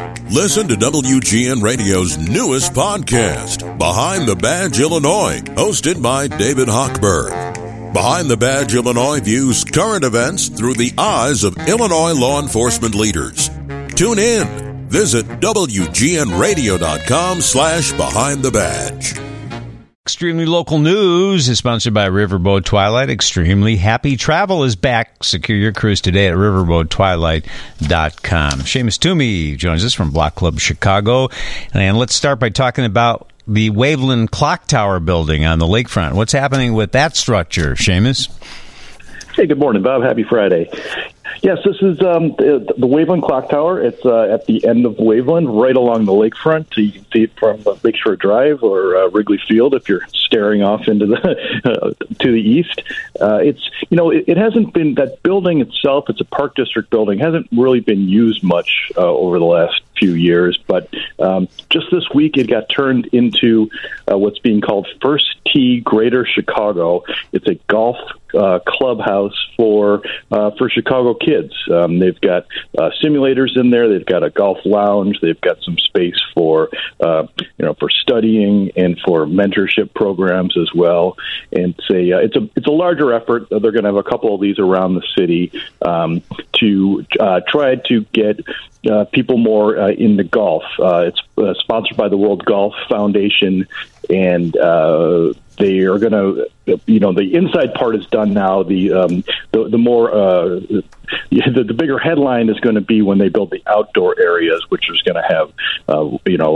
Listen to WGN Radio's newest podcast, Behind the Badge Illinois, hosted by David Hochberg. Behind the Badge Illinois views current events through the eyes of Illinois law enforcement leaders. Tune in. Visit WGNradio.com/Behind the Badge. Extremely Local News is sponsored by Riverboat Twilight. Extremely Happy Travel is back. Secure your cruise today at riverboattwilight.com. Seamus Toomey joins us from Block Club Chicago. And let's start by talking about the Waveland Clock Tower building on the lakefront. What's happening with that structure, Seamus? Hey, good morning, Bob. Happy Friday. Yes, this is the Waveland Clock Tower. It's at the end of Waveland, right along the lakefront. You can see it from Lakeshore Drive or Wrigley Field if you're staring off into the to the east. It hasn't been, that building itself, it's a Park District building, hasn't really been used much over the last few years, but just this week it got turned into what's being called First Tee Greater Chicago. It's a golf clubhouse for Chicago kids. They've got simulators in there.Ey've got a golf lounge. They've got some space for for studying and for mentorship programs as well. And it's a larger effort. They're going to have a couple of these around the city to try to get people more into golf. It's sponsored by the World Golf Foundation, and they are going to, the inside part is done now. The bigger headline is going to be when they build the outdoor areas, which is going to have, a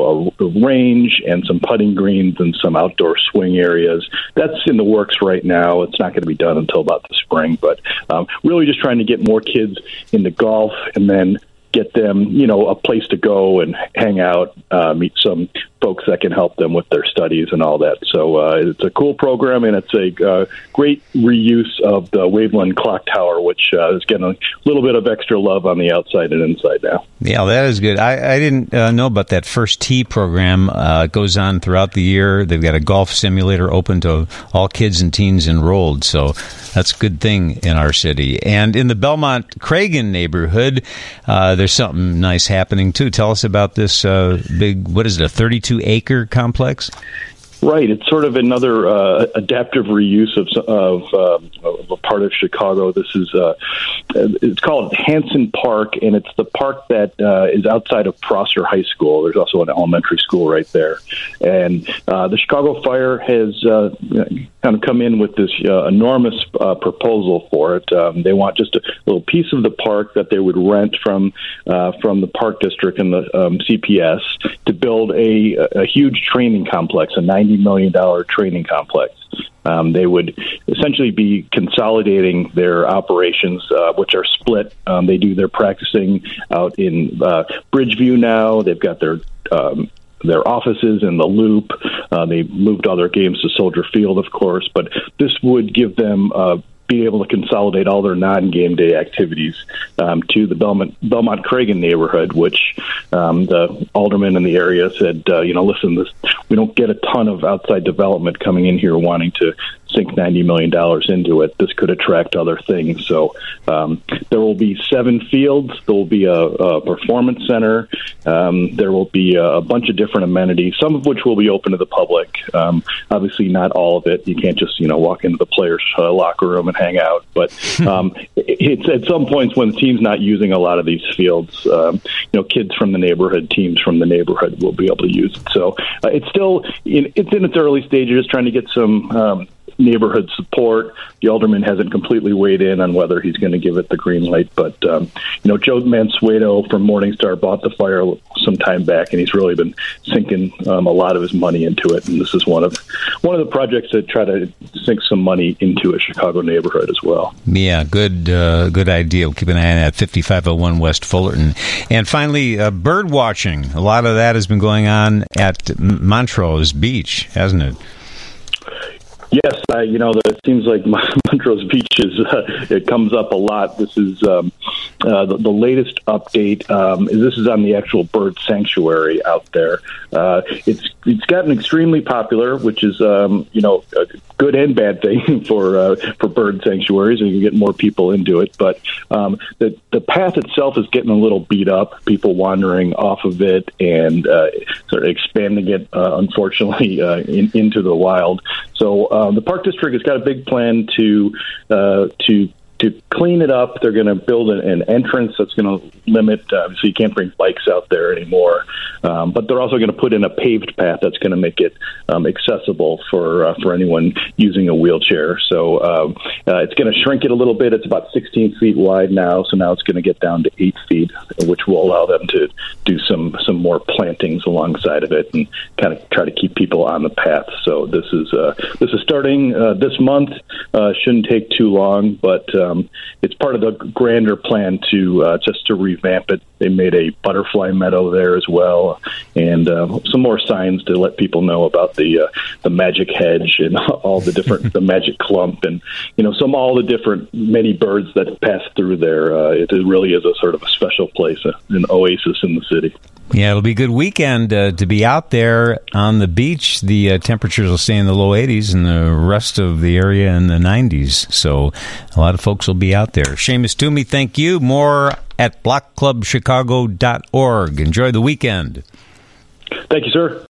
range and some putting greens and some outdoor swing areas. That's in the works right now. It's not going to be done until about the spring, but really just trying to get more kids into golf and then get them, a place to go and hang out, meet some folks that can help them with their studies and all that. So it's a cool program, and it's a great reuse of the Waveland Clock Tower, which is getting a little bit of extra love on the outside and inside now. Yeah, that is good. I didn't know about that First Tee program. It goes on throughout the year. They've got a golf simulator open to all kids and teens enrolled, so that's a good thing in our city. And in the Belmont-Cragen neighborhood, there's something nice happening, too. Tell us about this big, what is it, a 32-acre complex? Right. It's sort of another adaptive reuse of a part of Chicago. This is it's called Hanson Park, and it's the park that is outside of Prosser High School. There's also an elementary school right there. And the Chicago Fire has kind of come in with this enormous proposal for it. They want just a little piece of the park that they would rent from the Park District and the CPS to build a huge training complex, a $90 million training complex. They would essentially be consolidating their operations, which are split. They do their practicing out in Bridgeview now. They've got their offices in the Loop. They moved all their games to Soldier Field, of course, but this would give them be able to consolidate all their non-game day activities to the Belmont-Cragen neighborhood, which the alderman in the area said, listen, we don't get a ton of outside development coming in here wanting to sink $90 million into it. This could attract other things. So there will be 7 fields. There will be a performance center. There will be a bunch of different amenities, some of which will be open to the public. Obviously, not all of it. You can't just walk into the players' locker room and hang out. But it's at some points when the team's not using a lot of these fields, kids from the neighborhood, teams from the neighborhood will be able to use it. So it's still it's in its early stages, trying to get some neighborhood support. The alderman hasn't completely weighed in on whether he's going to give it the green light, but Joe Mansueto from Morningstar bought the Fire some time back, and he's really been sinking a lot of his money into it. And this is one of the projects that try to sink some money into a Chicago neighborhood as well. Yeah, good idea. We'll keep an eye on that. 5501 West Fullerton. And finally, bird watching. A lot of that has been going on at Montrose Beach, hasn't it? Yes, it seems like Montrose Beach it comes up a lot. This is the latest update. This is on the actual bird sanctuary out there. It's gotten extremely popular, which is good and bad thing for bird sanctuaries, and you can get more people into it. But the path itself is getting a little beat up. People wandering off of it and sort of expanding it, unfortunately, into the wild. So the Park District has got a big plan to clean it up. They're going to build an entrance that's going to limit, so you can't bring bikes out there anymore. But they're also going to put in a paved path that's going to make it accessible for anyone using a wheelchair. So it's going to shrink it a little bit. It's about 16 feet wide now, so now it's going to get down to 8 feet, which will allow them to do some more plantings alongside of it and kind of try to keep people on the path. So this is starting this month. Shouldn't take too long, but it's part of the grander plan to just to revamp it. They made a butterfly meadow there as well, and some more signs to let people know about the magic hedge and all the different the magic clump, and all the different many birds that pass through there. It really is a sort of a special place, an oasis in the city. Yeah, it'll be a good weekend to be out there on the beach. The temperatures will stay in the low 80s and the rest of the area in the 90s. So a lot of folks will be out there. Seamus Toomey, thank you. More at blockclubchicago.org. Enjoy the weekend. Thank you, sir.